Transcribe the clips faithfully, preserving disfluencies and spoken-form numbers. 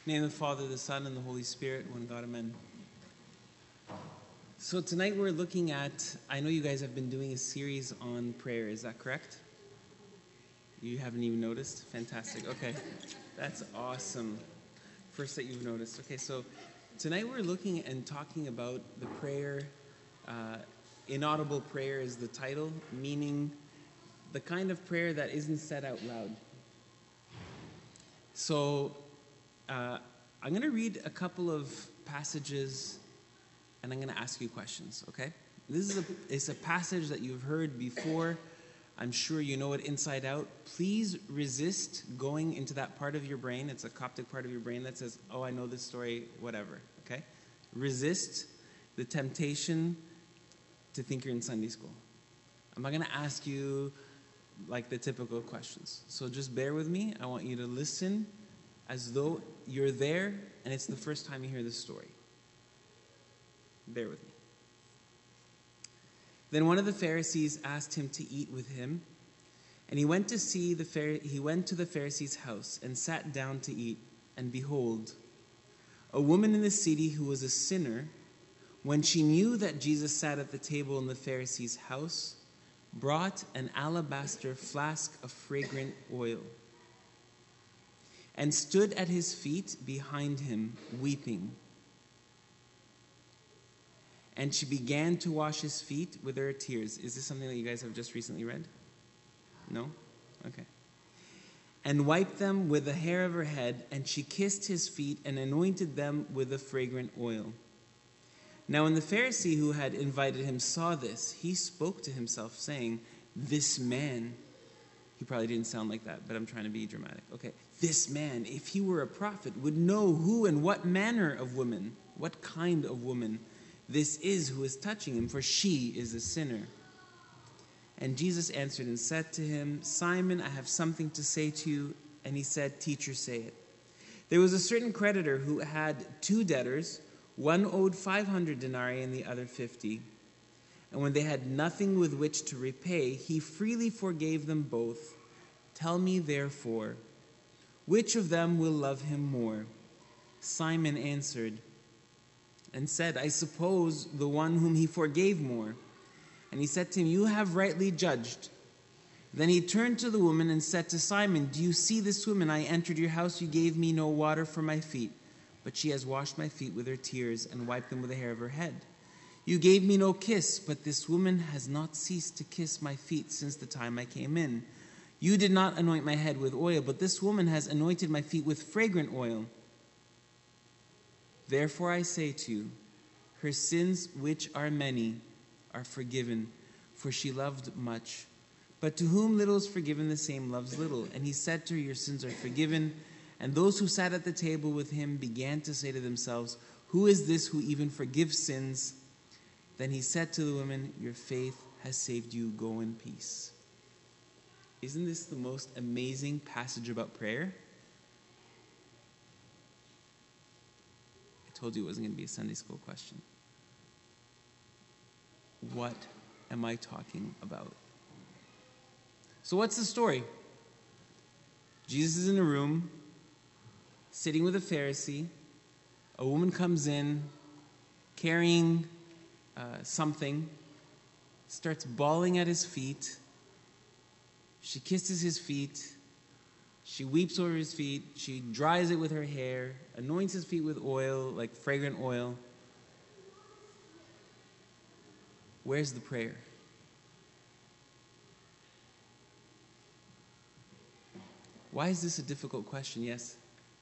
In the name of the Father, the Son, and the Holy Spirit, one God, amen. So tonight we're looking at, I know you guys have been doing a series on prayer, is that correct? You haven't even noticed? Fantastic, okay. That's awesome. First that you've noticed. Okay, so tonight we're looking and talking about the prayer, uh, inaudible prayer is the title, meaning the kind of prayer that isn't said out loud. So uh, I'm going to read a couple of passages and I'm going to ask you questions, okay? This is a, it's a passage that you've heard before. I'm sure you know it inside out. Please resist going into that part of your brain. It's a Coptic part of your brain that says, oh, I know this story, whatever, okay? Resist the temptation to think you're in Sunday school. I'm not going to ask you like the typical questions. So just bear with me. I want you to listen as though you're there and it's the first time you hear this story. Bear with me. Then one of the Pharisees asked him to eat with him, and he went to see the Phar- he went to the Pharisee's house and sat down to eat. And behold, a woman in the city who was a sinner, when she knew that Jesus sat at the table in the Pharisee's house, brought an alabaster flask of fragrant oil and stood at his feet behind him, weeping. And she began to wash his feet with her tears. Is this something that you guys have just recently read? No? Okay. And wiped them with the hair of her head, and she kissed his feet and anointed them with the fragrant oil. Now when the Pharisee who had invited him saw this, he spoke to himself, saying, this man, he probably didn't sound like that, but I'm trying to be dramatic. Okay, this man, if he were a prophet, would know who and what manner of woman, what kind of woman this is who is touching him, for she is a sinner. And Jesus answered and said to him, Simon, I have something to say to you. And he said, Teacher, say it. There was a certain creditor who had two debtors. One owed five hundred denarii and the other fifty. And when they had nothing with which to repay, he freely forgave them both. Tell me, therefore, which of them will love him more? Simon answered and said, I suppose the one whom he forgave more. And he said to him, you have rightly judged. Then he turned to the woman and said to Simon, do you see this woman? I entered your house, you gave me no water for my feet, but she has washed my feet with her tears and wiped them with the hair of her head. You gave me no kiss, but this woman has not ceased to kiss my feet since the time I came in. You did not anoint my head with oil, but this woman has anointed my feet with fragrant oil. Therefore I say to you, her sins, which are many, are forgiven, for she loved much. But to whom little is forgiven, the same loves little. And he said to her, your sins are forgiven. And those who sat at the table with him began to say to themselves, who is this who even forgives sins? Then he said to the woman, your faith has saved you. Go in peace. Isn't this the most amazing passage about prayer? I told you it wasn't going to be a Sunday school question. What am I talking about? So what's the story? Jesus is in a room, sitting with a Pharisee. A woman comes in, carrying uh, something, starts bawling at his feet. She kisses his feet. She weeps over his feet. She dries it with her hair, anoints his feet with oil, like fragrant oil. Where's the prayer? Why is this a difficult question? Yes?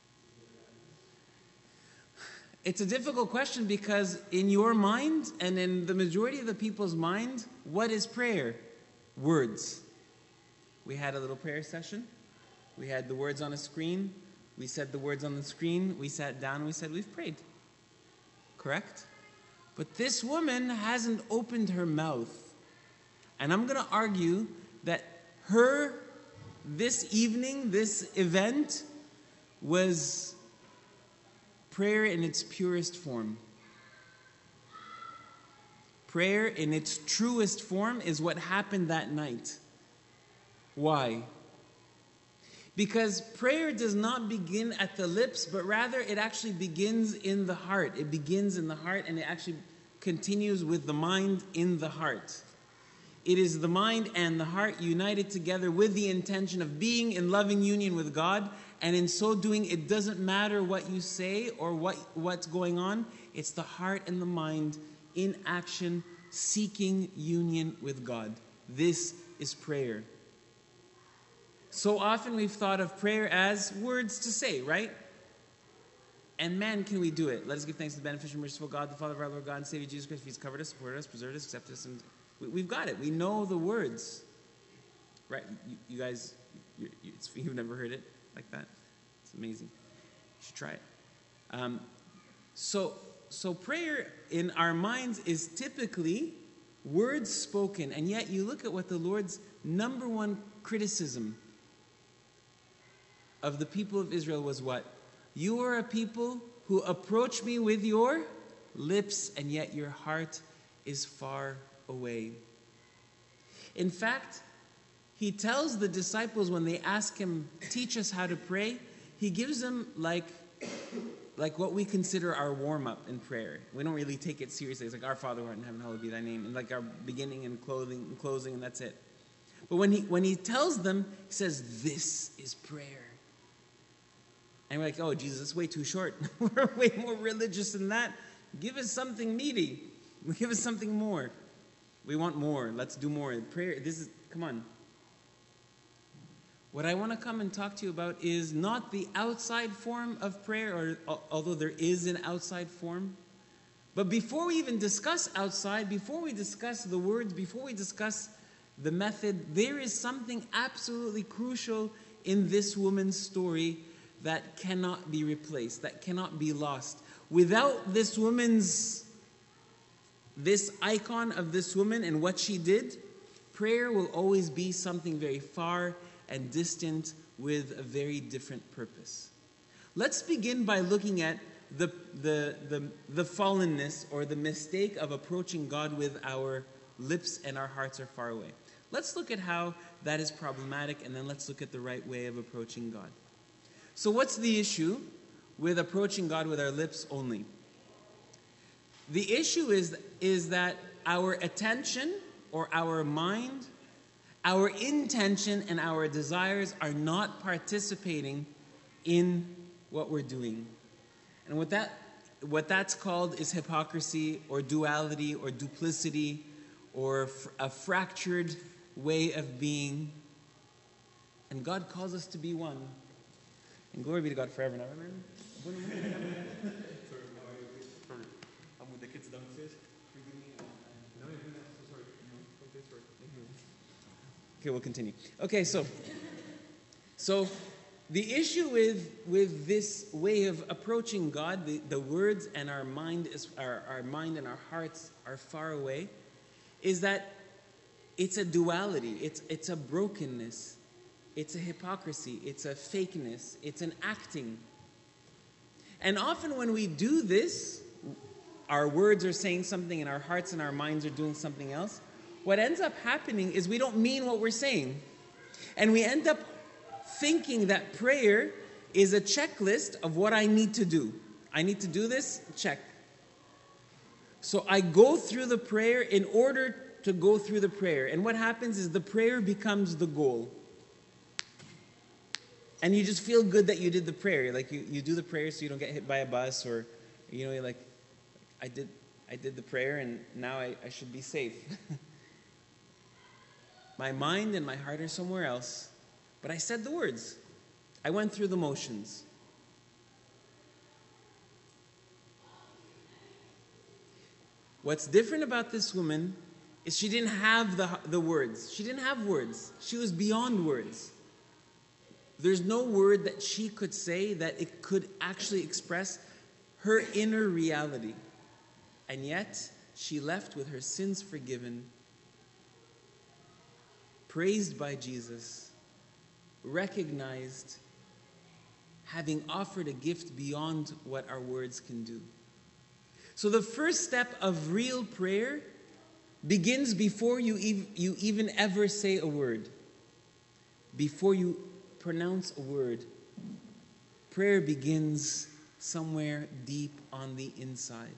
It's a difficult question because in your mind and in the majority of the people's mind, what is prayer? Words. We had a little prayer session. We had the words on a screen. We said the words on the screen. We sat down and we said, we've prayed. Correct? But this woman hasn't opened her mouth. And I'm going to argue that her, this evening, this event, was prayer in its purest form. Prayer in its truest form is what happened that night. Why? Because prayer does not begin at the lips, but rather it actually begins in the heart. It begins in the heart, and it actually continues with the mind in the heart. It is the mind and the heart united together with the intention of being in loving union with God. And in so doing, it doesn't matter what you say or what, what's going on. It's the heart and the mind in action, seeking union with God. This is prayer. So often we've thought of prayer as words to say, right? And man, can we do it. Let us give thanks to the beneficent, merciful God, the Father of our Lord God and Savior Jesus Christ. He's covered us, supported us, preserved us, accepted us. And we've got it. We know the words. Right? You, you guys, you, you, it's, you've never heard it like that? It's amazing. You should try it. Um, so, so prayer in our minds is typically words spoken. And yet you look at what the Lord's number one criticism of the people of Israel was what? You are a people who approach me with your lips, and yet your heart is far away. In fact, he tells the disciples when they ask him, teach us how to pray, he gives them like, like what we consider our warm-up in prayer. We don't really take it seriously. It's like, our Father who art in heaven, hallowed be thy name. And like our beginning and clothing and closing, and that's it. But when he when he tells them, he says, this is prayer. And we're like, oh, Jesus, that's way too short. We're way more religious than that. Give us something meaty. Give us something more. We want more. Let's do more. Prayer, this is, come on. What I want to come and talk to you about is not the outside form of prayer, or although there is an outside form. But before we even discuss outside, before we discuss the words, before we discuss the method, there is something absolutely crucial in this woman's story that cannot be replaced, that cannot be lost. Without this woman's, this icon of this woman and what she did, prayer will always be something very far and distant with a very different purpose. Let's begin by looking at the, the, the, the fallenness or the mistake of approaching God with our lips and our hearts are far away. Let's look at how that is problematic, and then let's look at the right way of approaching God. So what's the issue with approaching God with our lips only? The issue is, is that our attention or our mind, our intention and our desires are not participating in what we're doing. And what that what that's called is hypocrisy or duality or duplicity or a fractured way of being. And God calls us to be one. And glory be to God forever. Now, remember? I'm with the kids downstairs. Forgive me. No, sorry. Okay, we'll continue. Okay, so, so the issue with with this way of approaching God, the, the words and our mind is our, our mind and our hearts are far away, is that it's a duality. It's it's a brokenness. It's a hypocrisy. It's a fakeness. It's an acting. And often when we do this, our words are saying something and our hearts and our minds are doing something else. What ends up happening is we don't mean what we're saying. And we end up thinking that prayer is a checklist of what I need to do. I need to do this, check. So I go through the prayer in order to go through the prayer. And what happens is the prayer becomes the goal. And you just feel good that you did the prayer. Like you, you do the prayer so you don't get hit by a bus, or, you know, you're like, I did I did the prayer and now I, I should be safe. My mind and my heart are somewhere else. But I said the words. I went through the motions. What's different about this woman is she didn't have the, the words. She didn't have words. She was beyond words. There's no word that she could say that it could actually express her inner reality. And yet, she left with her sins forgiven, praised by Jesus, recognized, having offered a gift beyond what our words can do. So the first step of real prayer begins before you, ev- you even ever say a word. Before you pronounce a word, prayer begins somewhere deep on the inside.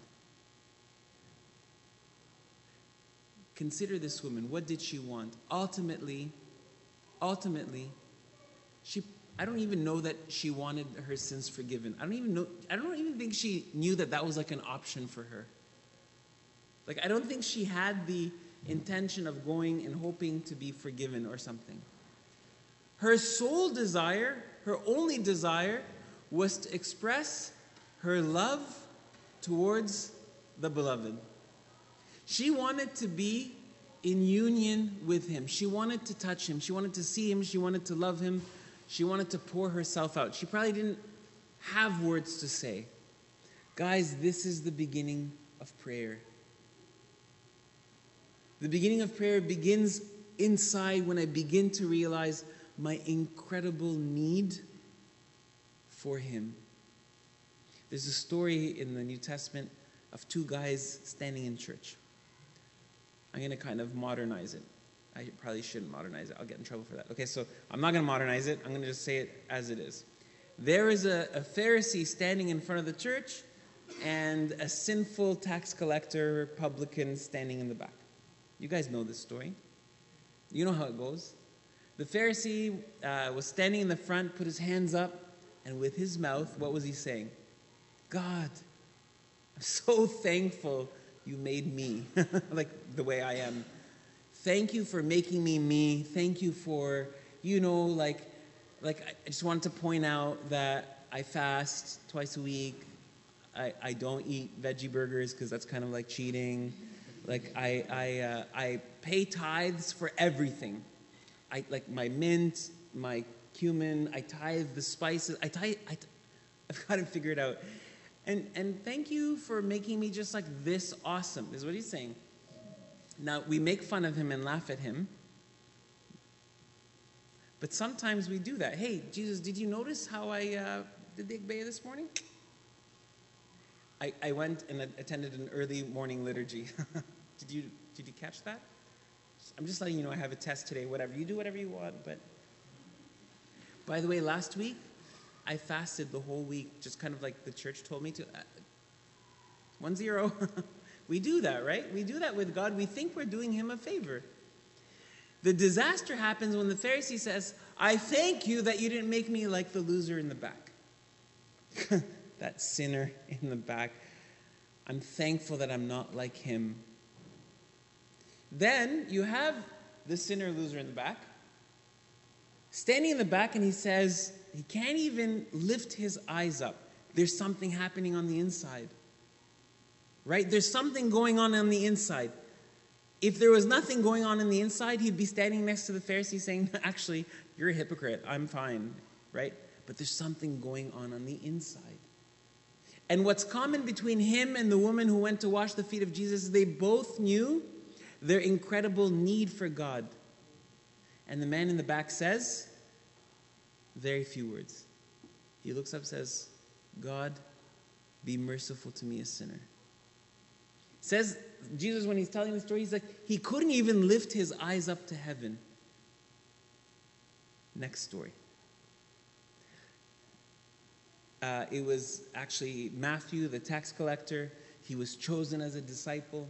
Consider this woman. What did she want? Ultimately, ultimately, she I don't even know that she wanted her sins forgiven. I don't even know I don't even think she knew that that was like an option for her. Like, I don't think she had the intention of going and hoping to be forgiven or something. Her sole desire, her only desire, was to express her love towards the beloved. She wanted to be in union with him. She wanted to touch him. She wanted to see him. She wanted to love him. She wanted to pour herself out. She probably didn't have words to say. Guys, this is the beginning of prayer. The beginning of prayer begins inside when I begin to realize my incredible need for him. There's a story in the New Testament of two guys standing in church. I'm going to kind of modernize it. I probably shouldn't modernize it. I'll get in trouble for that. Okay, so I'm not going to modernize it. I'm going to just say it as it is. There is a, a Pharisee standing in front of the church and a sinful tax collector, publican, standing in the back. You guys know this story. You know how it goes. The Pharisee uh, was standing in the front, put his hands up, and with his mouth, what was he saying? God, I'm so thankful you made me like the way I am. Thank you for making me me. Thank you for, you know, like, like I just wanted to point out that I fast twice a week. I, I don't eat veggie burgers because that's kind of like cheating. Like I I uh, I pay tithes for everything. I like my mint, my cumin. I tithe the spices. I tithe. I, I've got to figure it out. And and thank you for making me just like this awesome, is what he's saying. Now, we make fun of him and laugh at him. But sometimes we do that. Hey, Jesus, did you notice how I uh, did the Igbeya this morning? I, I went and attended an early morning liturgy. did you did you catch that? I'm just letting you know I have a test today, whatever. You do whatever you want, but... By the way, last week, I fasted the whole week, just kind of like the church told me to. Uh, one zero. We do that, right? We do that with God. We think we're doing him a favor. The disaster happens when the Pharisee says, I thank you that you didn't make me like the loser in the back. That sinner in the back. I'm thankful that I'm not like him. Then you have the sinner loser in the back, standing in the back, and he says, he can't even lift his eyes up. There's something happening on the inside. Right? There's something going on on the inside. If there was nothing going on in the inside, he'd be standing next to the Pharisee saying, actually, you're a hypocrite. I'm fine. Right? But there's something going on on the inside. And what's common between him and the woman who went to wash the feet of Jesus is they both knew their incredible need for God. And the man in the back says, very few words. He looks up and says, God, be merciful to me, a sinner. Says Jesus, when he's telling the story, he's like, he couldn't even lift his eyes up to heaven. Next story. Uh, it was actually Matthew, the tax collector. He was chosen as a disciple.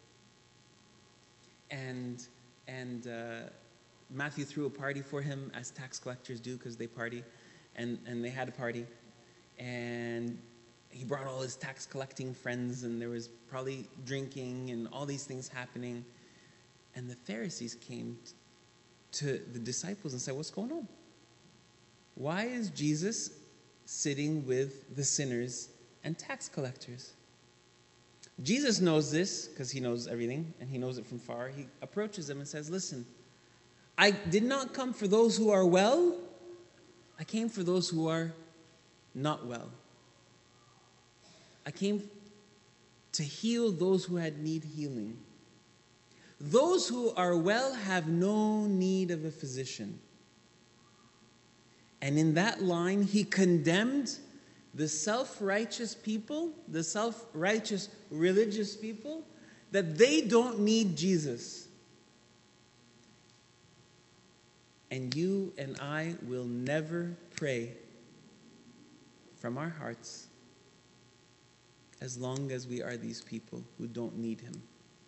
And, and uh, Matthew threw a party for him, as tax collectors do, because they party. And, and they had a party. And he brought all his tax collecting friends, and there was probably drinking and all these things happening. And the Pharisees came to the disciples and said, what's going on? Why is Jesus sitting with the sinners and tax collectors? Jesus knows this because he knows everything, and he knows it from far. He approaches them and says, listen, I did not come for those who are well. I came for those who are not well. I came to heal those who had need healing. Those who are well have no need of a physician. And in that line, he condemned the self-righteous people, the self-righteous religious people, that they don't need Jesus. And you and I will never pray from our hearts as long as we are these people who don't need him.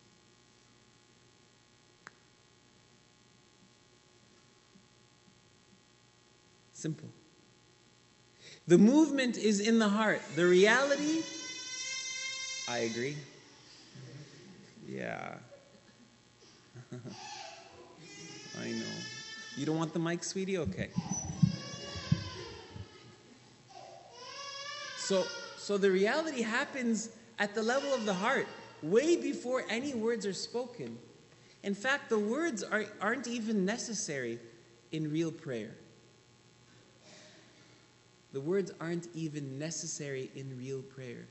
Simple. The movement is in the heart. The reality, I agree. Yeah. I know. You don't want the mic, sweetie? Okay. So, so the reality happens at the level of the heart, way before any words are spoken. In fact, the words are, aren't even necessary in real prayer. The words aren't even necessary in real prayer.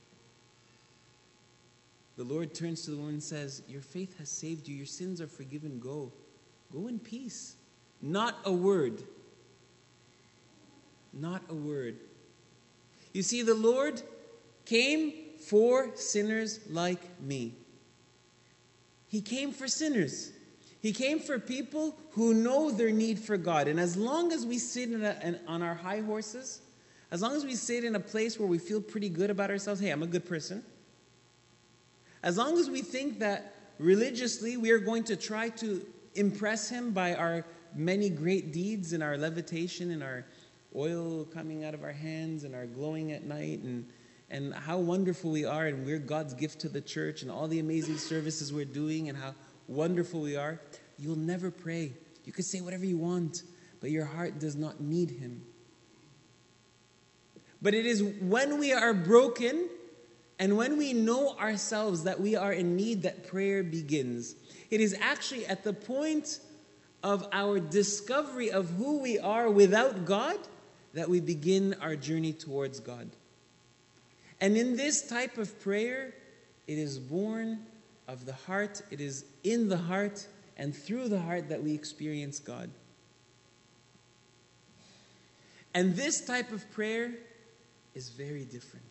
The Lord turns to the woman and says, your faith has saved you. Your sins are forgiven. Go. Go in peace. Not a word. Not a word. You see, the Lord came for sinners like me. He came for sinners. He came for people who know their need for God. And as long as we sit in a, in, on our high horses, as long as we sit in a place where we feel pretty good about ourselves, hey, I'm a good person. As long as we think that religiously we are going to try to impress him by our many great deeds and our levitation and our oil coming out of our hands and our glowing at night and, and how wonderful we are and we're God's gift to the church and all the amazing services we're doing and how wonderful we are, you'll never pray. You can say whatever you want, but your heart does not need him. But it is when we are broken and when we know ourselves that we are in need that prayer begins. It is actually at the point of our discovery of who we are without God that we begin our journey towards God. And in this type of prayer, it is born of the heart, it is in the heart, and through the heart that we experience God. And this type of prayer is very different.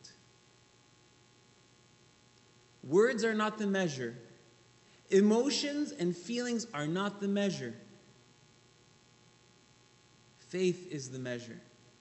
Words are not the measure. Emotions and feelings are not the measure. Faith is the measure.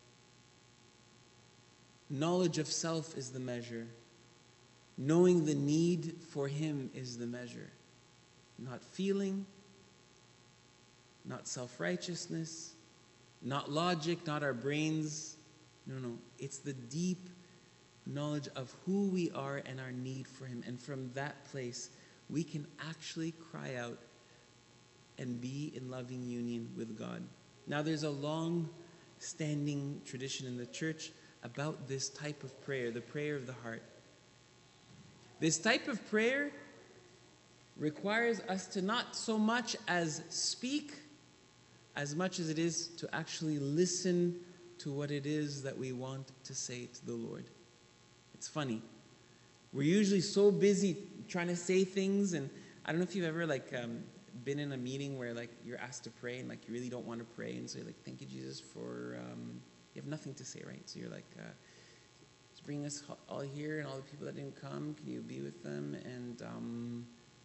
Knowledge of self is the measure. Knowing the need for him is the measure. Not feeling, not self-righteousness, not logic, not our brains. No, no. It's the deep knowledge of who we are and our need for him. And from that place, we can actually cry out and be in loving union with God. Now, there's a long-standing tradition in the church about this type of prayer, the prayer of the heart. This type of prayer requires us to not so much as speak, as much as it is to actually listen to what it is that we want to say to the Lord. It's funny. We're usually so busy trying to say things, and I don't know if you've ever like um, been in a meeting where like you're asked to pray and like you really don't want to pray, and so you're like, thank you, Jesus, for um, you have nothing to say, right? So you're like, uh, just bring us all here and all the people that didn't come. Can you be with them? And um,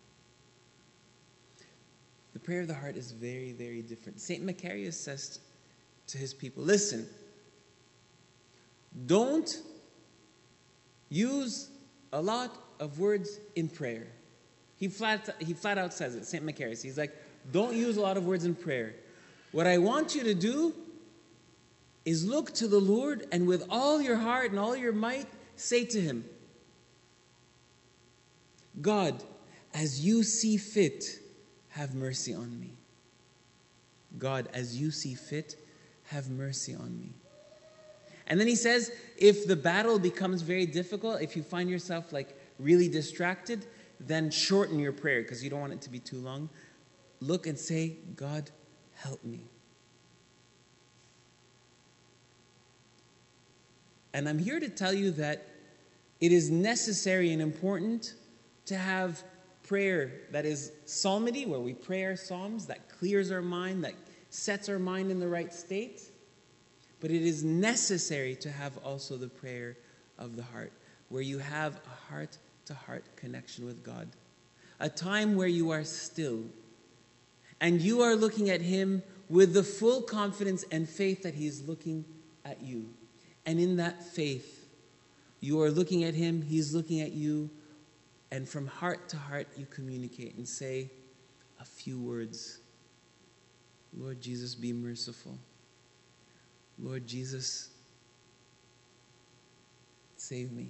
the prayer of the heart is very, very different. Saint Macarius says to his people, listen, don't use a lot of words in prayer. He flat, he flat out says it, Saint Macarius. He's like, don't use a lot of words in prayer. What I want you to do is look to the Lord and with all your heart and all your might, say to him, God, as you see fit, have mercy on me. God, as you see fit, have mercy on me. And then he says, if the battle becomes very difficult, if you find yourself like really distracted, then shorten your prayer because you don't want it to be too long. Look and say, God, help me. And I'm here to tell you that it is necessary and important to have prayer that is psalmody, where we pray our psalms, that clears our mind, that sets our mind in the right state. But it is necessary to have also the prayer of the heart, where you have a heart-to-heart connection with God. A time where you are still, and you are looking at him with the full confidence and faith that he's looking at you. And in that faith, you are looking at him, he's looking at you, and from heart to heart you communicate and say a few words. Lord Jesus, be merciful. Lord Jesus, save me.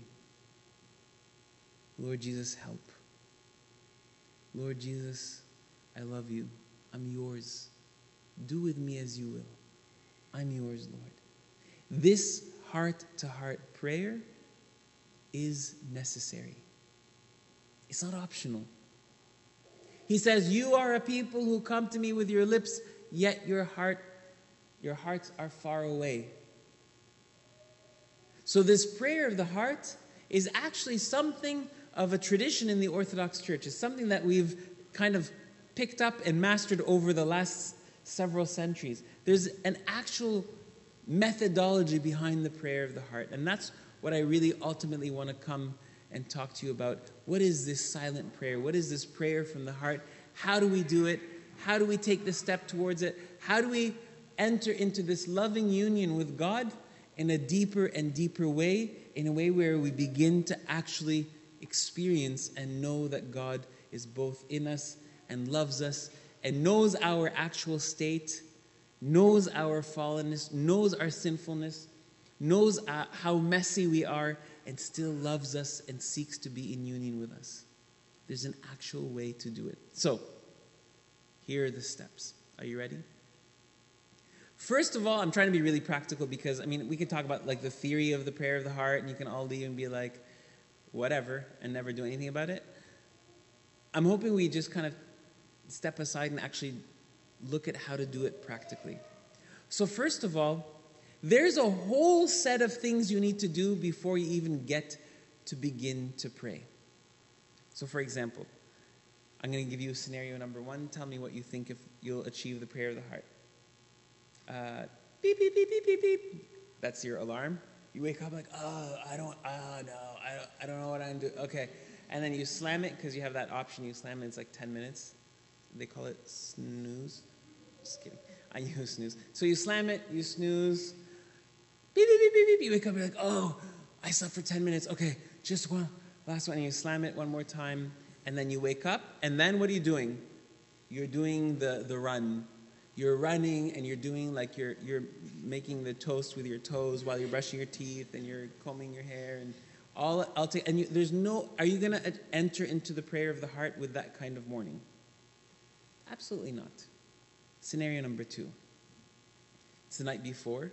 Lord Jesus, help. Lord Jesus, I love you. I'm yours. Do with me as you will. I'm yours, Lord. This heart-to-heart prayer is necessary. It's not optional. He says, you are a people who come to me with your lips, yet your heart, your hearts are far away. So this prayer of the heart is actually something of a tradition in the Orthodox Church. It's something that we've kind of picked up and mastered over the last several centuries. There's an actual methodology behind the prayer of the heart. And that's what I really ultimately want to come and talk to you about. What is this silent prayer? What is this prayer from the heart? How do we do it? How do we take the step towards it? How do we enter into this loving union with God in a deeper and deeper way, in a way where we begin to actually experience and know that God is both in us and loves us and knows our actual state, knows our fallenness, knows our sinfulness, knows uh, how messy we are, and still loves us and seeks to be in union with us. There's an actual way to do it. So, here are the steps. Are you ready? First of all, I'm trying to be really practical because, I mean, we can talk about like the theory of the prayer of the heart, and you can all leave and be like, whatever, and never do anything about it. I'm hoping we just kind of step aside and actually look at how to do it practically. So first of all, there's a whole set of things you need to do before you even get to begin to pray. So for example, I'm going to give you scenario number one. Tell me what you think if you'll achieve the prayer of the heart. Uh, beep, beep, beep, beep, beep, beep. That's your alarm. You wake up like, oh, I don't, oh, no, I don't, I don't know what I'm doing. Okay. And then you slam it because you have that option. You slam it, it's like ten minutes. They call it snooze. Just kidding. I use snooze. So you slam it, you snooze. Beep, beep, beep, beep, beep. You wake up, you're like, oh, I slept for ten minutes. Okay, just one, last one. And you slam it one more time. And then you wake up. And then what are you doing? You're doing the, the run. You're running and you're doing like you're you're making the toast with your toes while you're brushing your teeth and you're combing your hair and all. I'll take and you, there's no. Are you going to enter into the prayer of the heart with that kind of morning? Absolutely not. Scenario number two. It's the night before.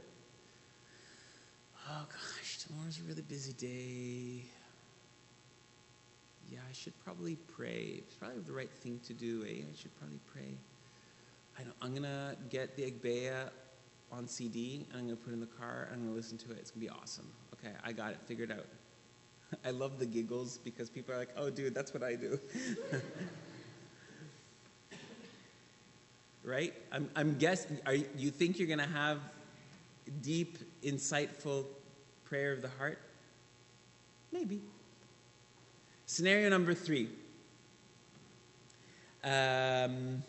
Oh gosh, tomorrow's a really busy day. Yeah, I should probably pray. It's probably the right thing to do. Eh? I should probably pray. I don't, I'm going to get the Agbeya on C D, and I'm going to put it in the car, and I'm going to listen to it. It's going to be awesome. Okay, I got it figured out. I love the giggles because people are like, oh, dude, that's what I do. Right? I'm, I'm guessing, are you, you think you're going to have deep, insightful prayer of the heart? Maybe. Scenario number three. Um...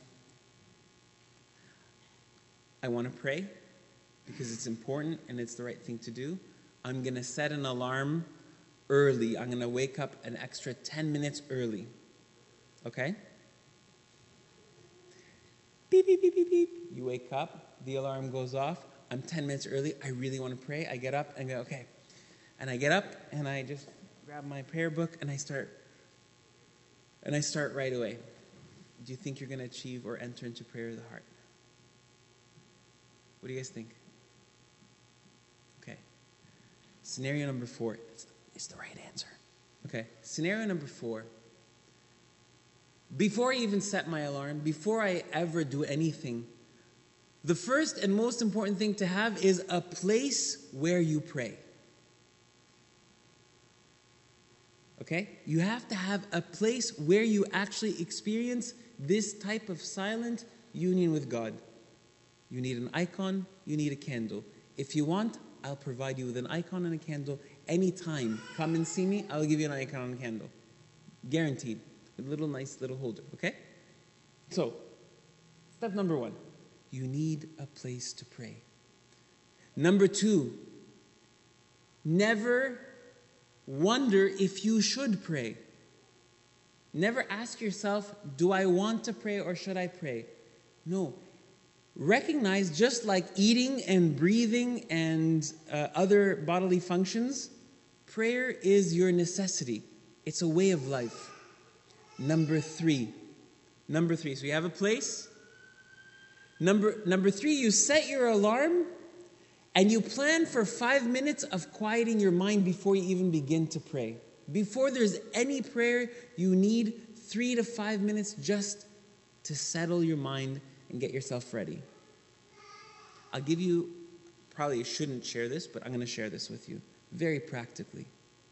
I want to pray because it's important and it's the right thing to do. I'm going to set an alarm early. I'm going to wake up an extra ten minutes early. Okay? Beep, beep, beep, beep, beep. You wake up. The alarm goes off. I'm ten minutes early. I really want to pray. I get up and go, okay. And I get up and I just grab my prayer book and I start. And I start right away. Do you think you're going to achieve or enter into prayer of the heart? What do you guys think? Okay. Scenario number four. It's, it's the right answer. Okay. Scenario number four. Before I even set my alarm, before I ever do anything, the first and most important thing to have is a place where you pray. Okay? You have to have a place where you actually experience this type of silent union with God. You need an icon, you need a candle. If you want, I'll provide you with an icon and a candle anytime. Come and see me, I'll give you an icon and a candle. Guaranteed. A little nice little holder, okay? So, step number one. you need a place to pray. Number two, never wonder if you should pray. Never ask yourself, do I want to pray or should I pray? No. Recognize, just like eating and breathing and uh, other bodily functions, prayer is your necessity. It's a way of life. Number three. Number three. So you have a place. Number, number three, you set your alarm and you plan for five minutes of quieting your mind before you even begin to pray. Before there's any prayer, you need three to five minutes just to settle your mind and get yourself ready. I'll give you, probably shouldn't share this, but I'm going to share this with you very practically.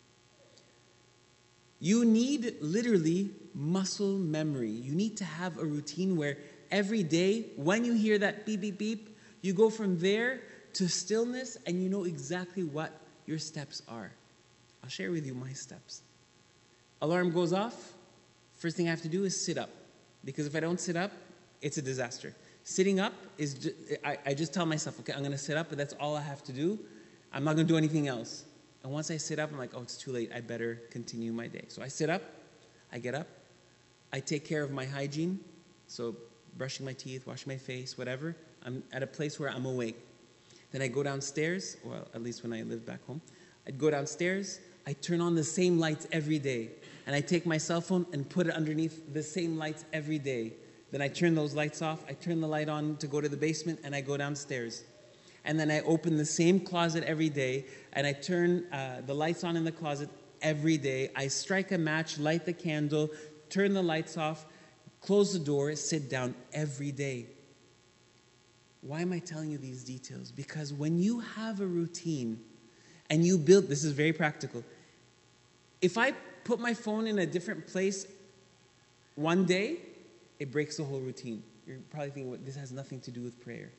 You need literally muscle memory. You need to have a routine where every day, when you hear that beep, beep, beep, you go from there to stillness and you know exactly what your steps are. I'll share with you my steps. Alarm goes off. First thing I have to do is sit up. Because if I don't sit up, it's a disaster. Sitting up is, just, I, I just tell myself, okay, I'm going to sit up, but that's all I have to do. I'm not going to do anything else. And once I sit up, I'm like, oh, it's too late. I better continue my day. So I sit up, I get up, I take care of my hygiene. So brushing my teeth, washing my face, whatever. I'm at a place where I'm awake. Then I go downstairs, well, at least when I lived back home. I'd go downstairs, I turn on the same lights every day. And I take my cell phone and put it underneath the same lights every day. Then I turn those lights off, I turn the light on to go to the basement, and I go downstairs. And then I open the same closet every day, and I turn uh, the lights on in the closet every day. I strike a match, light the candle, turn the lights off, close the door, sit down every day. Why am I telling you these details? Because when you have a routine and you build, this is very practical. If I put my phone in a different place one day, it breaks the whole routine. You're probably thinking, well, this has nothing to do with prayer.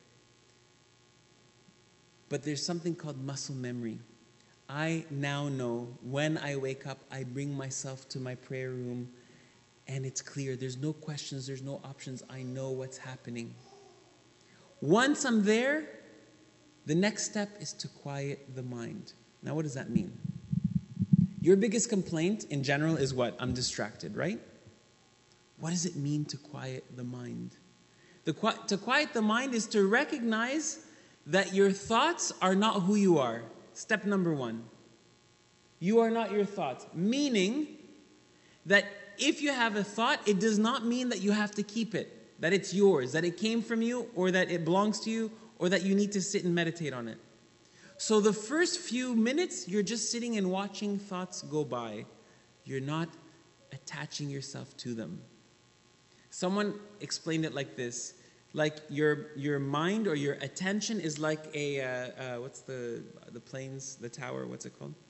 But there's something called muscle memory. I now know when I wake up, I bring myself to my prayer room, and it's clear. There's no questions. There's no options. I know what's happening. Once I'm there, the next step is to quiet the mind. Now, what does that mean? Your biggest complaint in general is what? I'm distracted, right? What does it mean to quiet the mind? The, to quiet the mind is to recognize that your thoughts are not who you are. Step number one. You are not your thoughts. Meaning that if you have a thought, it does not mean that you have to keep it, that it's yours, that it came from you, or that it belongs to you, or that you need to sit and meditate on it. So the first few minutes, you're just sitting and watching thoughts go by. You're not attaching yourself to them. Someone explained it like this. Like your your mind or your attention is like a, uh, uh, what's the the planes, the tower, what's it called?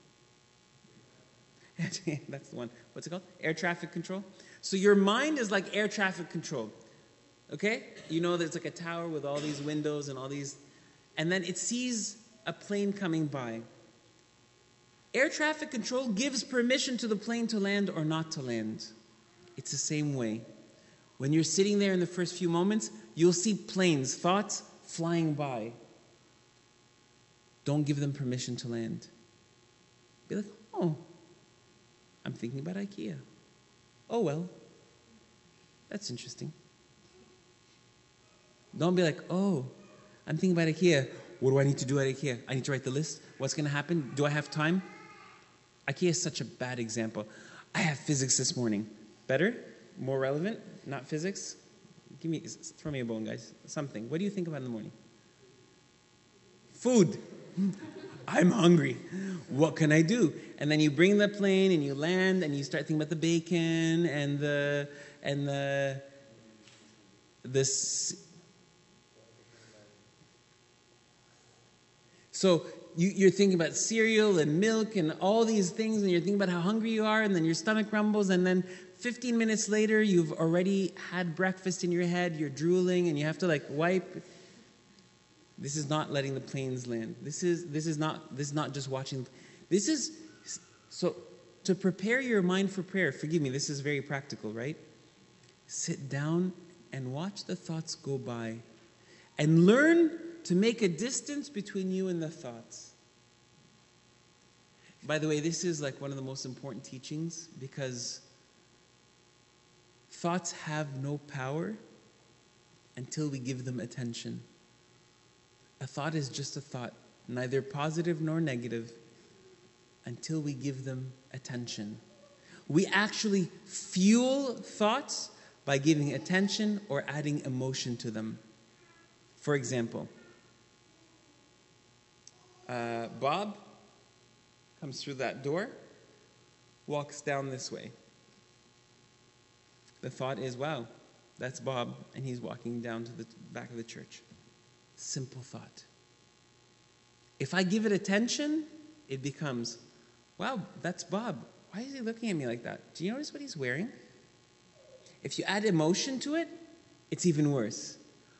That's the one. What's it called? Air traffic control. So your mind is like air traffic control. Okay? You know there's like a tower with all these windows and all these, and then it sees a plane coming by. Air traffic control gives permission to the plane to land or not to land. It's the same way. When you're sitting there in the first few moments, you'll see planes, thoughts flying by. Don't give them permission to land. Be like, oh, I'm thinking about IKEA. Oh, well, that's interesting. Don't be like, oh, I'm thinking about IKEA. What do I need to do at IKEA? I need to write the list. What's going to happen? Do I have time? IKEA is such a bad example. I have physics this morning. Better? More relevant? Not physics? Give me, throw me a bone, guys. Something. What do you think about in the morning? Food. I'm hungry. What can I do? And then you bring the plane and you land and you start thinking about the bacon and the and the this. So you, you're thinking about cereal and milk and all these things, and you're thinking about how hungry you are, and then your stomach rumbles, and then fifteen minutes later, you've already had breakfast in your head, you're drooling, and you have to like wipe. This is not letting the planes land. This is this is not this is not just watching. This is so to prepare your mind for prayer. Forgive me, this is very practical, right? Sit down and watch the thoughts go by. And learn to make a distance between you and the thoughts. By the way, this is like one of the most important teachings because thoughts have no power until we give them attention. A thought is just a thought, neither positive nor negative, until we give them attention. We actually fuel thoughts by giving attention or adding emotion to them. For example, uh, Bob comes through that door, walks down this way. The thought is, wow, that's Bob, and he's walking down to the back of the church. Simple thought. If I give it attention, it becomes, wow, that's Bob. Why is he looking at me like that? Do you notice what he's wearing? If you add emotion to it, it's even worse.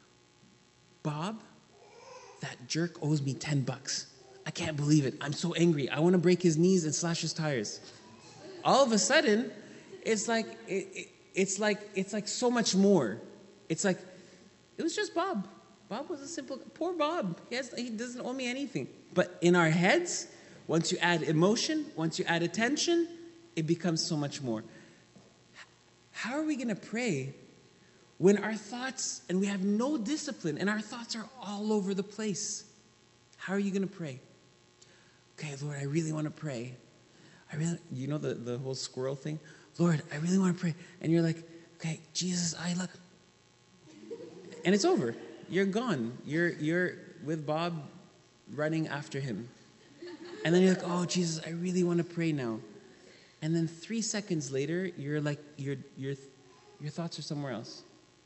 Bob, that jerk owes me ten bucks. I can't believe it. I'm so angry. I want to break his knees and slash his tires. All of a sudden, it's like it, it, it's like it's like so much more. It's like it was just Bob. Bob was a simple poor Bob. He has he doesn't owe me anything. But in our heads, once you add emotion, once you add attention, it becomes so much more. How are we going to pray when our thoughts, and we have no discipline, and our thoughts are all over the place? How are you going to pray? Okay, Lord, I really want to pray. I really, you know the, the whole squirrel thing? Lord, I really want to pray. And you're like, okay, Jesus, I look. And it's over. You're gone. You're, you're with Bob running after him. And then you're like, oh, Jesus, I really want to pray now. And then three seconds later, you're like, your your your thoughts are somewhere else.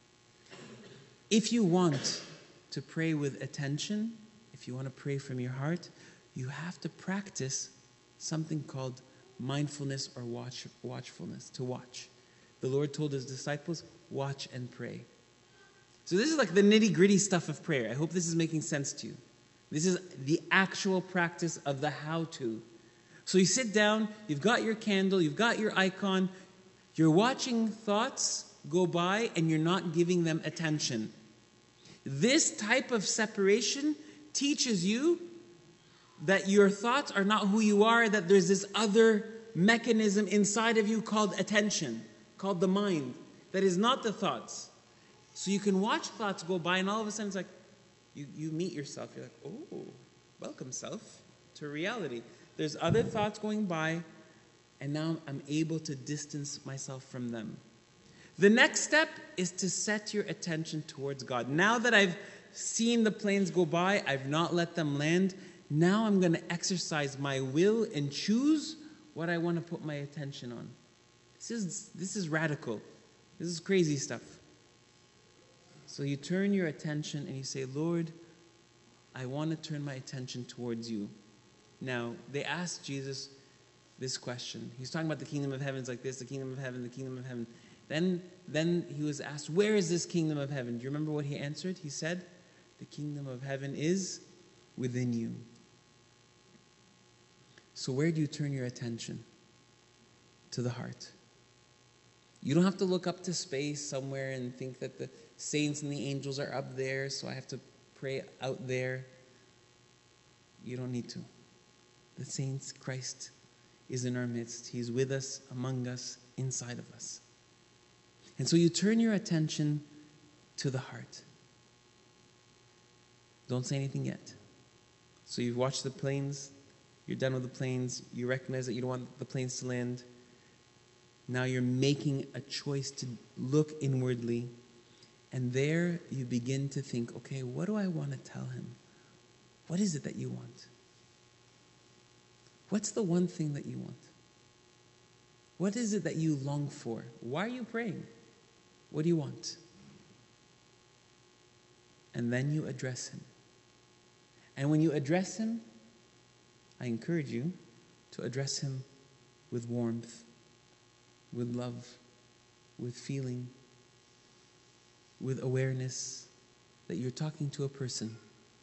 If you want to pray with attention, if you want to pray from your heart, you have to practice something called mindfulness or watch watchfulness, to watch. The Lord told his disciples, watch and pray. So this is like the nitty-gritty stuff of prayer. I hope this is making sense to you. This is the actual practice of the how-to. So you sit down, you've got your candle, you've got your icon, you're watching thoughts go by and you're not giving them attention. This type of separation teaches you that your thoughts are not who you are, that there's this other mechanism inside of you called attention, called the mind, that is not the thoughts. So you can watch thoughts go by and all of a sudden it's like, you, you meet yourself, you're like, oh, welcome self to reality. There's other thoughts going by, and now I'm able to distance myself from them. The next step is to set your attention towards God. Now that I've seen the planes go by, I've not let them land, now I'm going to exercise my will and choose what I want to put my attention on. This is, this is radical. This is crazy stuff. So you turn your attention and you say, Lord, I want to turn my attention towards you. Now, they asked Jesus this question. He's talking about the kingdom of heaven is like this, the kingdom of heaven, the kingdom of heaven. Then, then he was asked, where is this kingdom of heaven? Do you remember what he answered? He said, the kingdom of heaven is within you. So where do you turn your attention? To the heart. You don't have to look up to space somewhere and think that the saints and the angels are up there, so I have to pray out there. You don't need to. The saints, Christ is in our midst. He's with us, among us, inside of us. And so you turn your attention to the heart. Don't say anything yet. So you've watched the planes. You're done with the planes. You recognize that you don't want the planes to land. Now you're making a choice to look inwardly. And there you begin to think, okay, what do I want to tell him? What is it that you want? What's the one thing that you want? What is it that you long for? Why are you praying? What do you want? And then you address him. And when you address him, I encourage you to address him with warmth, with love, with feeling, with awareness that you're talking to a person.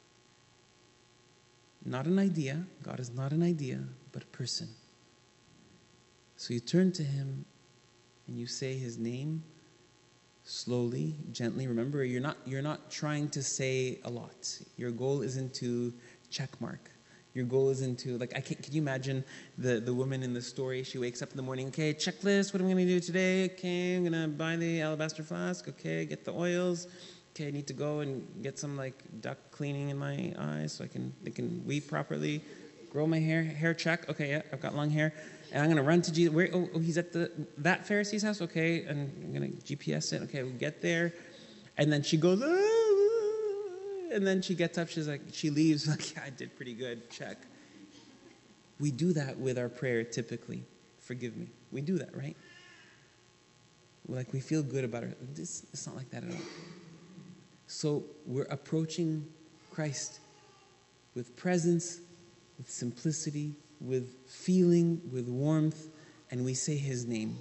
Not an idea. God is not an idea, but a person. So you turn to him and you say his name slowly, gently. Remember, you're not you're not trying to say a lot. Your goal isn't to check mark. Your goal isn't to, like, I can can you imagine the, the woman in the story? She wakes up in the morning, okay, checklist, what am I going to do today? Okay, I'm going to buy the alabaster flask. Okay, get the oils. Okay, I need to go and get some, like, duck cleaning in my eyes so I can, they can weep properly. Grow my hair, hair check. Okay, yeah, I've got long hair. And I'm going to run to Jesus. Where, oh, oh, he's at the that Pharisee's house? Okay, and I'm going to G P S it. Okay, we get there. And then she goes, ah! And then she gets up, she's like, she leaves, like, yeah, I did pretty good, check. We do that with our prayer typically. Forgive me. We do that, right? Like, we feel good about it. This, it's not like that at all. So we're approaching Christ with presence, with simplicity, with feeling, with warmth, and we say his name.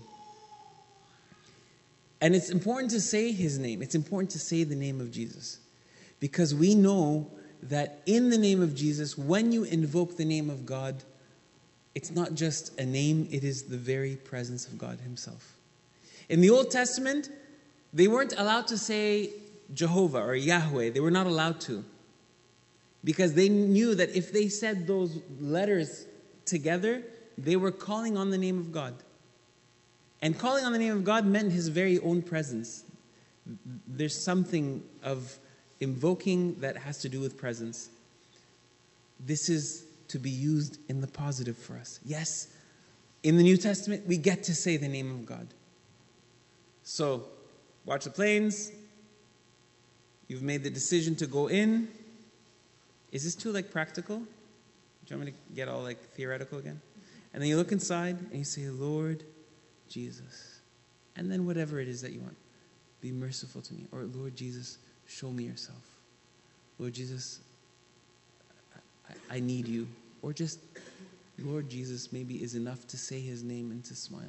And it's important to say his name. It's important to say the name of Jesus. Because we know that in the name of Jesus, when you invoke the name of God, it's not just a name, it is the very presence of God himself. In the Old Testament, they weren't allowed to say Jehovah or Yahweh. They were not allowed to. Because they knew that if they said those letters together, they were calling on the name of God. And calling on the name of God meant his very own presence. There's something of invoking that has to do with presence. This is to be used in the positive for us. Yes, in the New Testament, we get to say the name of God. So, watch the planes. You've made the decision to go in. Is this too, like, practical? Do you want me to get all, like, theoretical again? And then you look inside and you say, Lord Jesus. And then whatever it is that you want. Be merciful to me. Or, Lord Jesus, show me yourself. Lord Jesus, I, I need you. Or just, Lord Jesus, maybe is enough to say his name and to smile.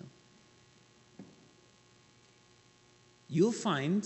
You'll find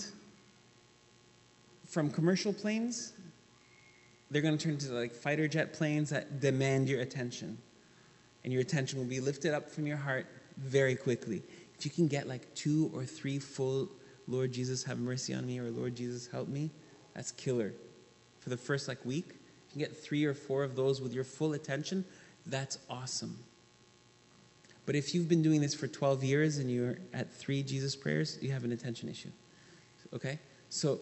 from commercial planes, they're going to turn into like fighter jet planes that demand your attention. And your attention will be lifted up from your heart very quickly. If you can get like two or three full, Lord Jesus, have mercy on me, or Lord Jesus, help me, that's killer. For the first like week, if you can get three or four of those with your full attention, that's awesome. But if you've been doing this for twelve years and you're at three Jesus prayers, you have an attention issue. Okay? So,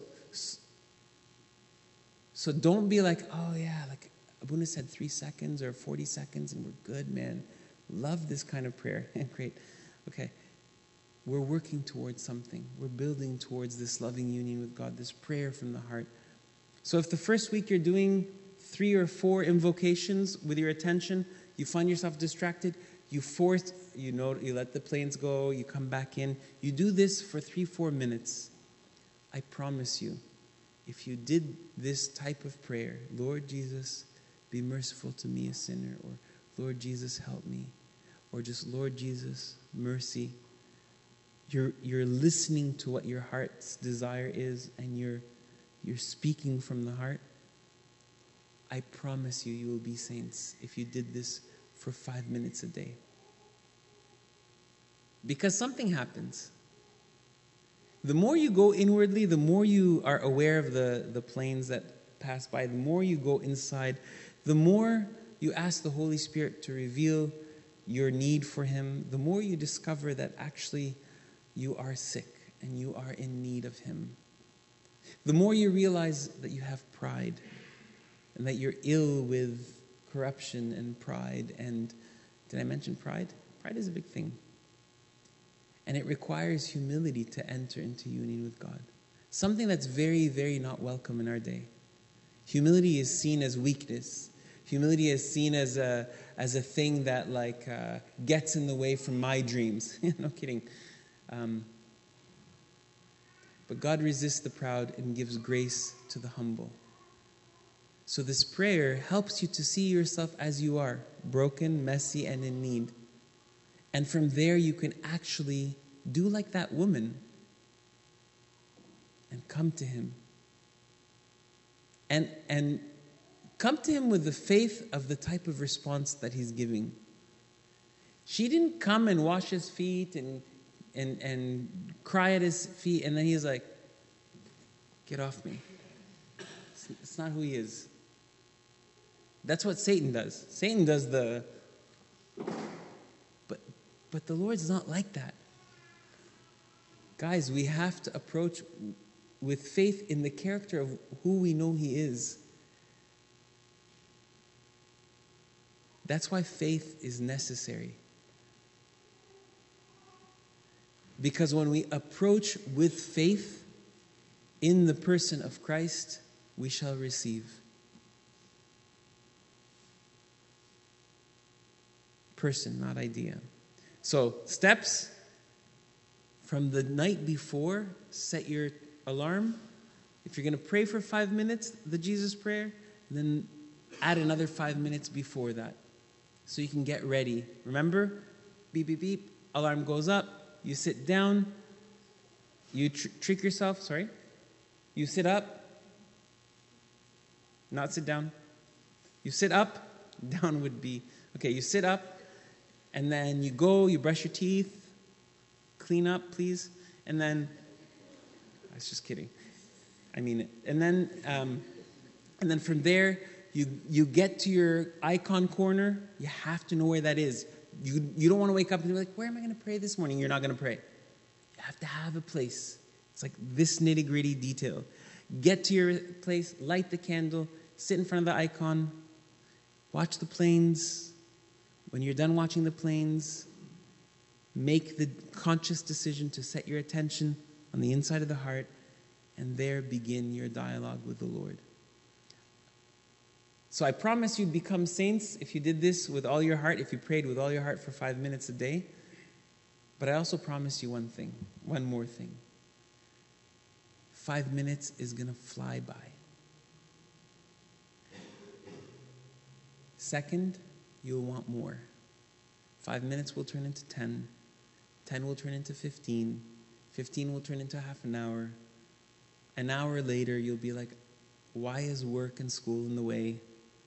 so don't be like, oh yeah, like Abuna said three seconds or forty seconds and we're good, man. Love this kind of prayer. Great. Okay. We're working towards something. We're building towards this loving union with God, this prayer from the heart. So if the first week you're doing three or four invocations with your attention, you find yourself distracted, you force, you know, you let the planes go, you come back in. You do this for three, four minutes. I promise you, if you did this type of prayer, Lord Jesus, be merciful to me, a sinner, or Lord Jesus, help me, or just Lord Jesus, mercy, you're you're listening to what your heart's desire is, and you're you're speaking from the heart. I promise you, you will be saints if you did this for five minutes a day. Because something happens. The more you go inwardly, the more you are aware of the, the planes that pass by, the more you go inside, the more you ask the Holy Spirit to reveal your need for him, the more you discover that actually you are sick and you are in need of him. The more you realize that you have pride and that you're ill with corruption and pride. And did I mention pride? Pride is a big thing. And it requires humility to enter into union with God. Something that's very, very not welcome in our day. Humility is seen as weakness. Humility is seen as a as a thing that like uh, gets in the way from my dreams. No kidding. Um, but God resists the proud and gives grace to the humble. So this prayer helps you to see yourself as you are, broken, messy, and in need. And from there you can actually do like that woman and come to him. And, and come to him with the faith of the type of response that he's giving. She didn't come and wash his feet and and, and cry at his feet, and then he's like, get off me. It's, it's not who he is. That's what Satan does. Satan does the, but, but the Lord's not like that. Guys, we have to approach with faith in the character of who we know he is. That's why faith is necessary. Because when we approach with faith in the person of Christ, we shall receive. Person, not idea. So, steps. From the night before, set your alarm. If you're going to pray for five minutes, the Jesus prayer, then add another five minutes before that. So you can get ready. Remember? Beep, beep, beep. Alarm goes up. You sit down. You tr- trick yourself. Sorry. You sit up. Not sit down. You sit up. Down would be... Okay, you sit up. And then you go, you brush your teeth. Clean up, please. And then... I was just kidding. I mean it. And then, um, and then from there... You you get to your icon corner, you have to know where that is. You you don't want to wake up and be like, where am I going to pray this morning? You're not going to pray. You have to have a place. It's like this nitty-gritty detail. Get to your place, light the candle, sit in front of the icon, watch the planes. When you're done watching the planes, make the conscious decision to set your attention on the inside of the heart, and there begin your dialogue with the Lord. So I promise you'd become saints if you did this with all your heart, if you prayed with all your heart for five minutes a day. But I also promise you one thing, one more thing. Five minutes is going to fly by. Second, you'll want more. Five minutes will turn into ten. Ten will turn into fifteen. Fifteen will turn into half an hour. An hour later, you'll be like, why is work and school in the way?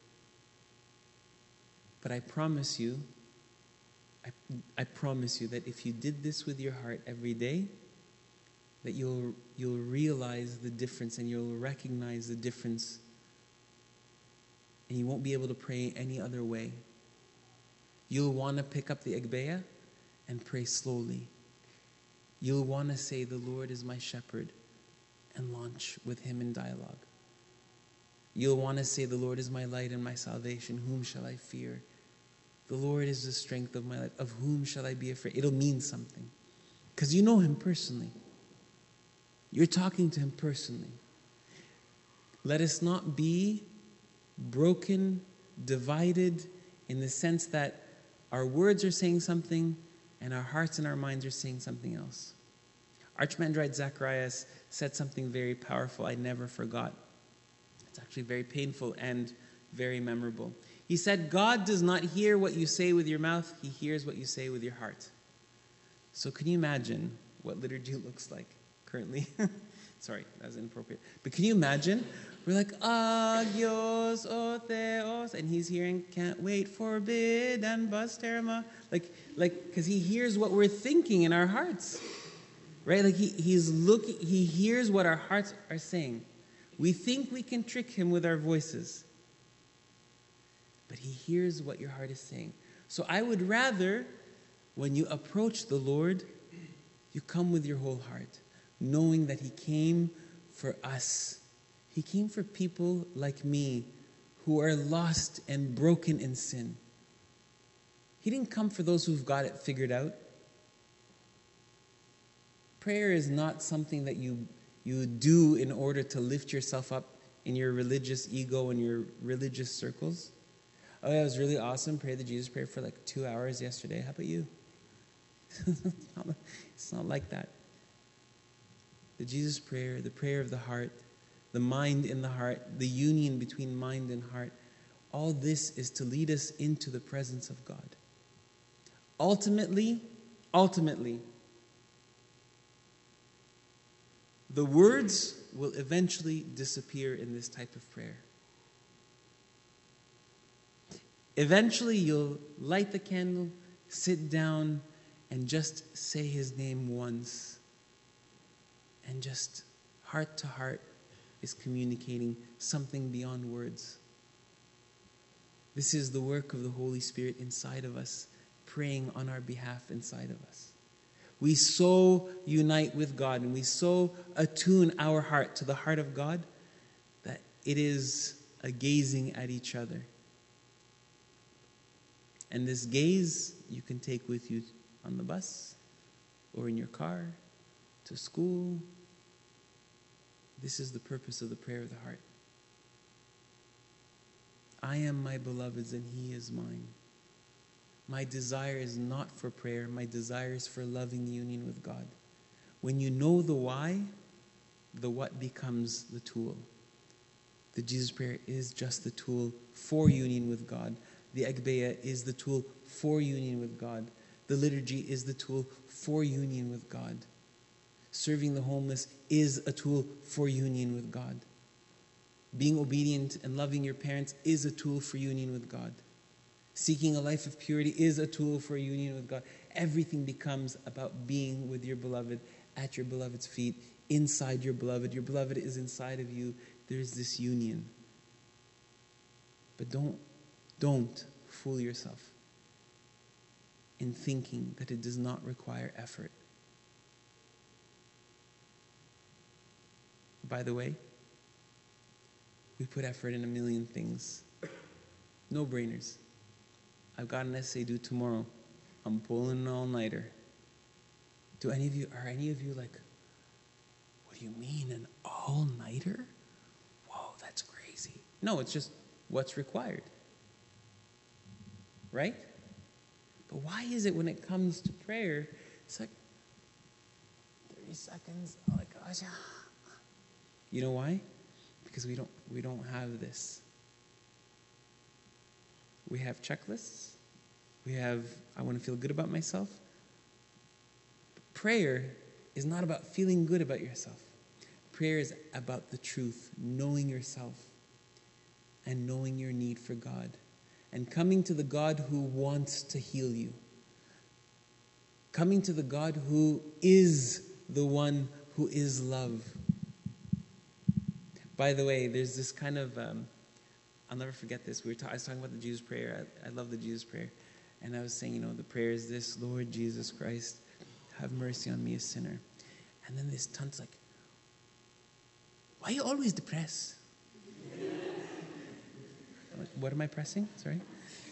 But I promise you, I, I promise you that if you did this with your heart every day, that you'll you'll realize the difference and you'll recognize the difference, and you won't be able to pray any other way. You'll want to pick up the Agbeya and pray slowly. You'll want to say, the Lord is my shepherd, and launch with him in dialogue. You'll want to say, the Lord is my light and my salvation. Whom shall I fear? The Lord is the strength of my life. Of whom shall I be afraid? It'll mean something. Because you know him personally. You're talking to him personally. Let us not be broken, divided, in the sense that our words are saying something and our hearts and our minds are saying something else. Archimandrite Zacharias said something very powerful I never forgot. It's actually very painful and very memorable. He said, God does not hear what you say with your mouth. He hears what you say with your heart. So can you imagine what liturgy looks like currently? Sorry, that was inappropriate. But can you imagine? We're like, Agios, O Theos, and he's hearing, can't wait, forbid, and basterma. Like, like, because he hears what we're thinking in our hearts. Right? Like he, he's looking, he hears what our hearts are saying. We think we can trick him with our voices. But he hears what your heart is saying. So I would rather, when you approach the Lord, you come with your whole heart, knowing that he came for us. He came for people like me who are lost and broken in sin. He didn't come for those who've got it figured out. Prayer is not something that you, you do in order to lift yourself up in your religious ego and your religious circles. Oh, yeah, it was really awesome. Prayed the Jesus prayer for like two hours yesterday. How about you? it's, not, it's not like that. The Jesus prayer, the prayer of the heart, the mind in the heart, the union between mind and heart, all this is to lead us into the presence of God. Ultimately, ultimately, the words will eventually disappear in this type of prayer. Eventually, you'll light the candle, sit down, and just say his name once, and just heart to heart is communicating something beyond words. This is the work of the Holy Spirit inside of us, praying on our behalf inside of us. We so unite with God and we so attune our heart to the heart of God that it is a gazing at each other. And this gaze you can take with you on the bus or in your car, to school. This is the purpose of the prayer of the heart. I am my beloved's and he is mine. My desire is not for prayer. My desire is for loving union with God. When you know the why, the what becomes the tool. The Jesus prayer is just the tool for union with God. The Agbeya is the tool for union with God. The liturgy is the tool for union with God. Serving the homeless is a tool for union with God. Being obedient and loving your parents is a tool for union with God. Seeking a life of purity is a tool for union with God. Everything becomes about being with your beloved, at your beloved's feet, inside your beloved. Your beloved is inside of you. There's this union. But don't, don't fool yourself in thinking that it does not require effort. By the way, we put effort in a million things. No-brainers. I've got an essay due tomorrow. I'm pulling an all-nighter. Do any of you, are any of you like, what do you mean, an all-nighter? Whoa, that's crazy. No, it's just what's required. Right? But why is it when it comes to prayer, it's like thirty seconds, oh my gosh. You know why? Because we don't we don't have this. We have checklists. We have, I want to feel good about myself. Prayer is not about feeling good about yourself. Prayer is about the truth, knowing yourself and knowing your need for God and coming to the God who wants to heal you. Coming to the God who is the one who is love. By the way, there's this kind of, um, I'll never forget this. We were ta- I was talking about the Jesus prayer. I, I love the Jesus prayer. And I was saying, you know, the prayer is this: Lord Jesus Christ, have mercy on me, a sinner. And then this tont's like, why are you always depressed? I'm like, what am I pressing? Sorry.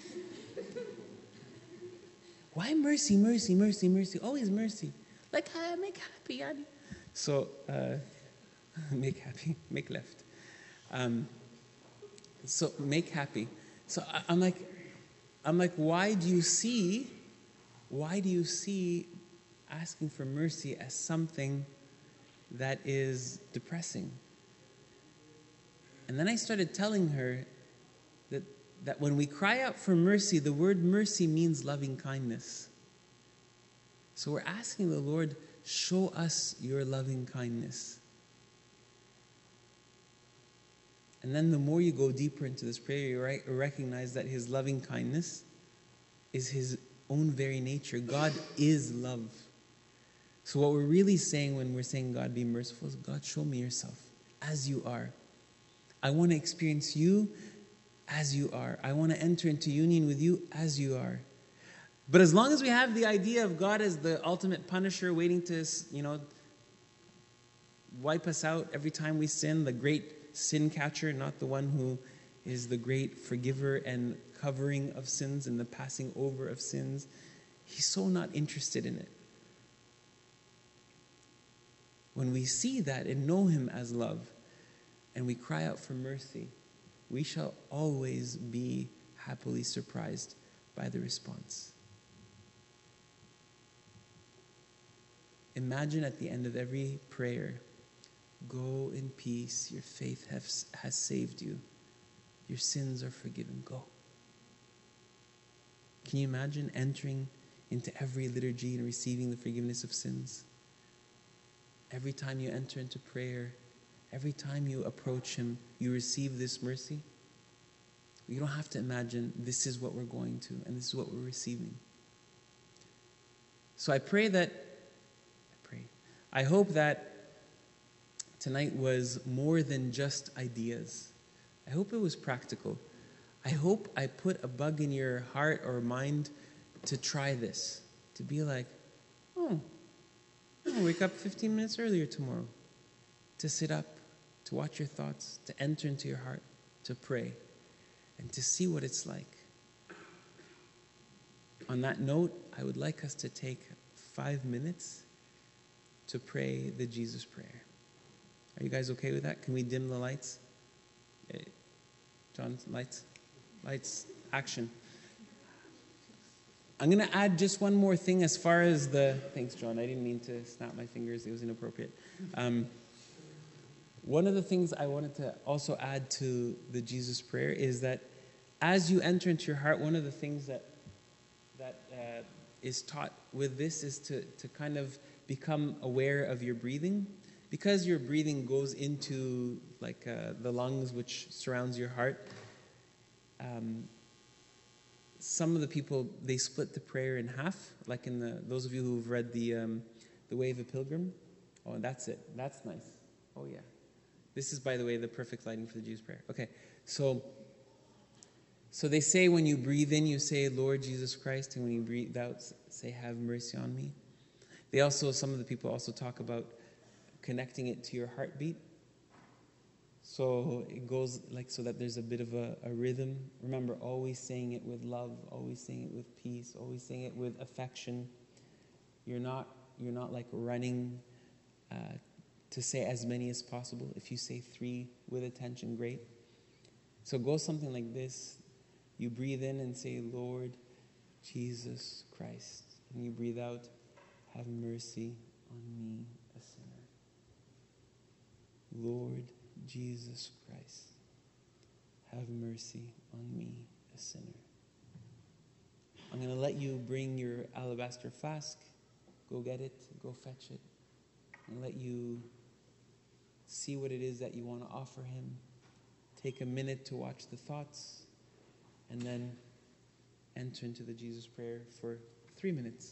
Why mercy, mercy, mercy, mercy? Always mercy. Like, ah, make happy, yani. So, uh, make happy, make left. Um, so, make happy. So, I, I'm like, I'm like, why do you see, why do you see asking for mercy as something that is depressing? And then I started telling her that, that when we cry out for mercy, the word mercy means loving kindness. So we're asking the Lord, show us your loving kindness. And then the more you go deeper into this prayer, you re- recognize that his loving kindness is his own very nature. God is love. So what we're really saying when we're saying, God, be merciful, is, God, show me yourself as you are. I want to experience you as you are. I want to enter into union with you as you are. But as long as we have the idea of God as the ultimate punisher waiting to, you know, wipe us out every time we sin, the great sin catcher, not the one who is the great forgiver and covering of sins and the passing over of sins, he's so not interested in it. When we see that and know him as love, and we cry out for mercy, we shall always be happily surprised by the response. Imagine at the end of every prayer, go in peace, your faith has, has saved you. Your sins are forgiven, go. Can you imagine entering into every liturgy and receiving the forgiveness of sins? Every time you enter into prayer, every time you approach him, you receive this mercy. You don't have to imagine this is what we're going to and this is what we're receiving. So I pray that, I pray, I hope that tonight was more than just ideas. I hope it was practical. I hope I put a bug in your heart or mind to try this, to be like, oh, I'll wake up fifteen minutes earlier tomorrow, to sit up, to watch your thoughts, to enter into your heart, to pray, and to see what it's like. On that note, I would like us to take five minutes to pray the Jesus prayer. Are you guys okay with that? Can we dim the lights? Okay. John, lights? Lights, action. I'm going to add just one more thing as far as the... Thanks, John. I didn't mean to snap my fingers. It was inappropriate. Um, one of the things I wanted to also add to the Jesus prayer is that as you enter into your heart, one of the things that that uh, is taught with this is to, to kind of become aware of your breathing. Because your breathing goes into like uh, the lungs which surrounds your heart, um, some of the people, they split the prayer in half, like in the, those of you who've read the, um, the Way of a Pilgrim. Oh, and that's it. That's nice. Oh, yeah. This is, by the way, the perfect lighting for the Jesus prayer. Okay, so... So they say when you breathe in, you say, Lord Jesus Christ, and when you breathe out, say, have mercy on me. They also, some of the people also talk about connecting it to your heartbeat. So it goes like so that there's a bit of a, a rhythm. Remember, always saying it with love, always saying it with peace, always saying it with affection. You're not, you're not like running uh, to say as many as possible. If you say three with attention, great. So go something like this. You breathe in and say, Lord Jesus Christ. And you breathe out, have mercy on me, a sinner. Lord Jesus Christ, have mercy on me, a sinner. I'm going to let you bring your alabaster flask. Go get it. Go fetch it. And let you see what it is that you want to offer him. Take a minute to watch the thoughts. And then enter into the Jesus prayer for three minutes.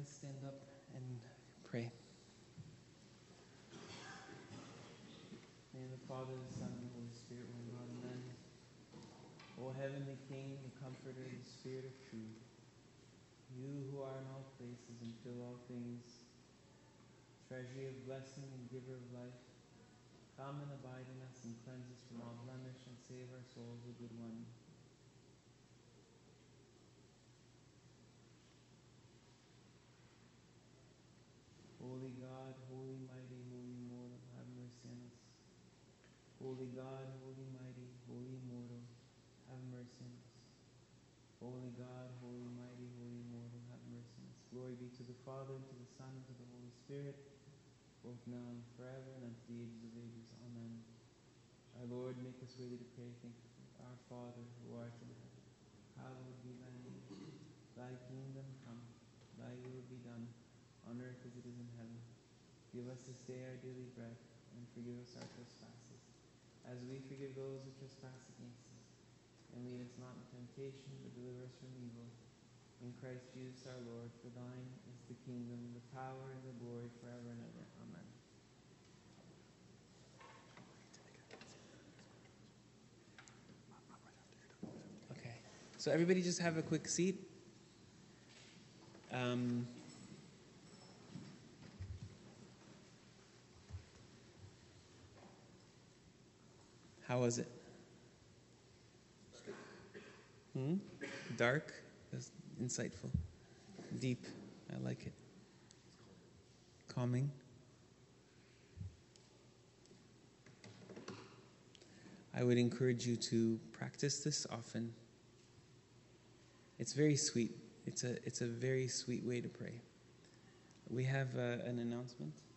let's stand up and pray. In the name of the Father, the Son, and the Holy Spirit, one God, amen. O heavenly King, the Comforter, the Spirit of truth, you who are in all places and fill all things, treasury of blessing and giver of life, come and abide in us and cleanse us from all blemish and save our souls, O good one. Holy God, holy mighty, holy immortal, have mercy on us. Holy God, holy mighty, holy immortal, have mercy on us. Holy God, holy mighty, holy immortal, have mercy on us. Glory be to the Father, and to the Son, and to the Holy Spirit, both now and forever, and unto the ages of ages. Amen. Our Lord, make us ready to pray. Thank you. Our Father, who art in heaven, hallowed be thy name. Thy kingdom come, thy will be done, on earth as it is in heaven. Give us this day our daily bread, and forgive us our trespasses, as we forgive those who trespass against us. And lead us not into temptation, but deliver us from evil. In Christ Jesus our Lord, for thine is the kingdom, the power, and the glory forever and ever. Amen. Okay, so everybody just have a quick seat. Um, how was it? Hmm? Dark? That's insightful. Deep. I like it. Calming. I would encourage you to practice this often. It's very sweet. It's a, it's a very sweet way to pray. We have uh, an announcement.